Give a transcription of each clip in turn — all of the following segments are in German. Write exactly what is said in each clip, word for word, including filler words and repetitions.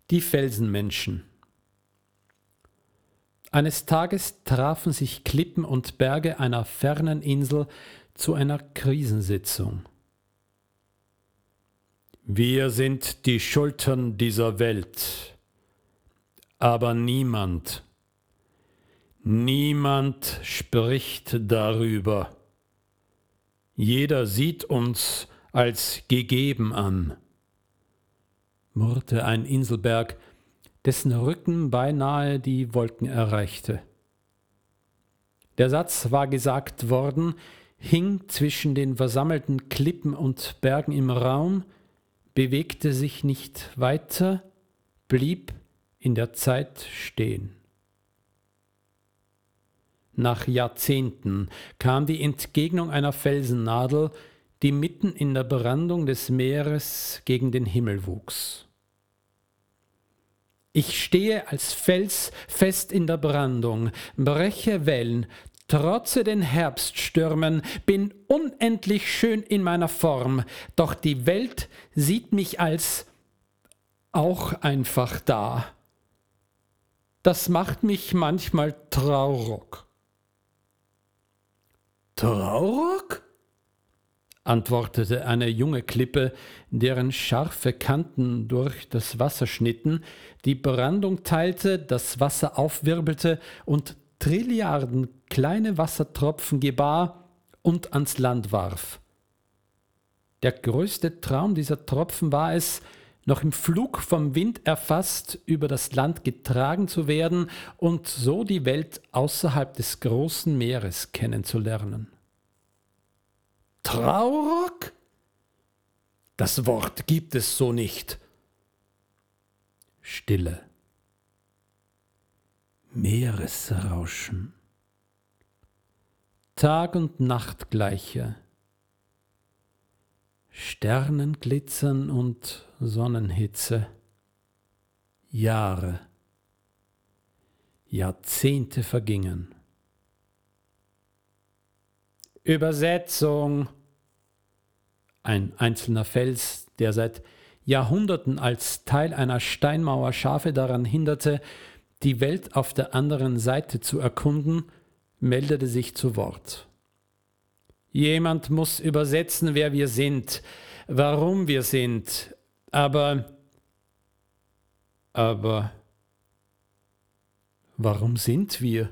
Die Felsenmenschen. Eines Tages trafen sich Klippen und Berge einer fernen Insel zu einer Krisensitzung. Wir sind die Schultern dieser Welt, aber niemand, niemand spricht darüber. Jeder sieht uns als gegeben an, murrte ein Inselberg, dessen Rücken beinahe die Wolken erreichte. Der Satz war gesagt worden, hing zwischen den versammelten Klippen und Bergen im Raum, bewegte sich nicht weiter, blieb in der Zeit stehen. Nach Jahrzehnten kam die Entgegnung einer Felsennadel, die mitten in der Brandung des Meeres gegen den Himmel wuchs. Ich stehe als Fels fest in der Brandung, breche Wellen, trotze den Herbststürmen, bin unendlich schön in meiner Form, doch die Welt sieht mich als auch einfach da. Das macht mich manchmal traurig. Traurig? Antwortete eine junge Klippe, deren scharfe Kanten durch das Wasser schnitten, die Brandung teilte, das Wasser aufwirbelte und Trilliarden kleine Wassertropfen gebar und ans Land warf. Der größte Traum dieser Tropfen war es, noch im Flug vom Wind erfasst, über das Land getragen zu werden und so die Welt außerhalb des großen Meeres kennenzulernen. Traurig? Das Wort gibt es so nicht. Stille. Meeresrauschen. Tag und Nacht gleiche. Sternenglitzern und Sonnenhitze. Jahre. Jahrzehnte vergingen. Übersetzung. Ein einzelner Fels, der seit Jahrhunderten als Teil einer Steinmauer Schafe daran hinderte, die Welt auf der anderen Seite zu erkunden, meldete sich zu Wort. Jemand muss übersetzen, wer wir sind, warum wir sind, aber, aber, warum sind wir?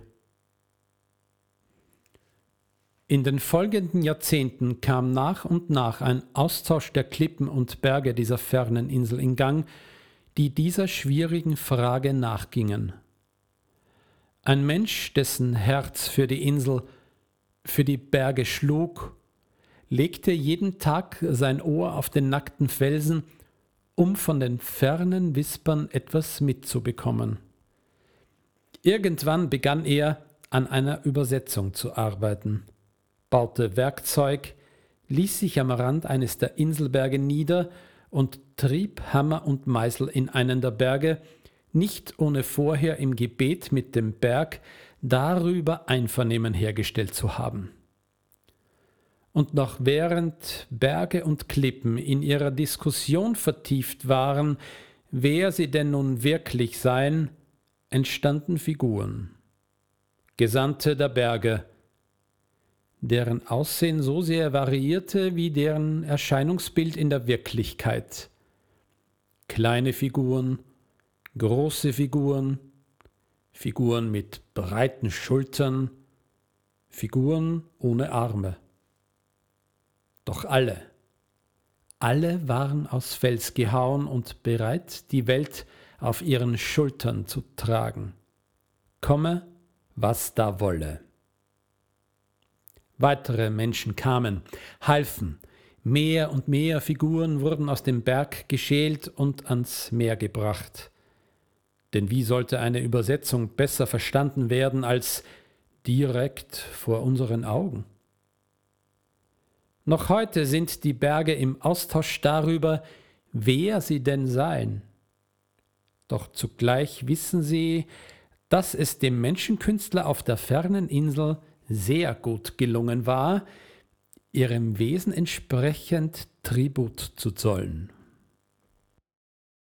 In den folgenden Jahrzehnten kam nach und nach ein Austausch der Klippen und Berge dieser fernen Insel in Gang, die dieser schwierigen Frage nachgingen. Ein Mensch, dessen Herz für die Insel, für die Berge schlug, legte jeden Tag sein Ohr auf den nackten Felsen, um von den fernen Wispern etwas mitzubekommen. Irgendwann begann er, an einer Übersetzung zu arbeiten, baute Werkzeug, ließ sich am Rand eines der Inselberge nieder und trieb Hammer und Meißel in einen der Berge, nicht ohne vorher im Gebet mit dem Berg darüber Einvernehmen hergestellt zu haben. Und noch während Berge und Klippen in ihrer Diskussion vertieft waren, wer sie denn nun wirklich seien, entstanden Figuren. Gesandte der Berge, deren Aussehen so sehr variierte wie deren Erscheinungsbild in der Wirklichkeit. Kleine Figuren, große Figuren, Figuren mit breiten Schultern, Figuren ohne Arme. Doch alle, alle waren aus Fels gehauen und bereit, die Welt auf ihren Schultern zu tragen. Komme, was da wolle. Weitere Menschen kamen, halfen. Mehr und mehr Figuren wurden aus dem Berg geschält und ans Meer gebracht. Denn wie sollte eine Übersetzung besser verstanden werden als direkt vor unseren Augen? Noch heute sind die Berge im Austausch darüber, wer sie denn seien. Doch zugleich wissen sie, dass es dem Menschenkünstler auf der fernen Insel sehr gut gelungen war, ihrem Wesen entsprechend Tribut zu zollen.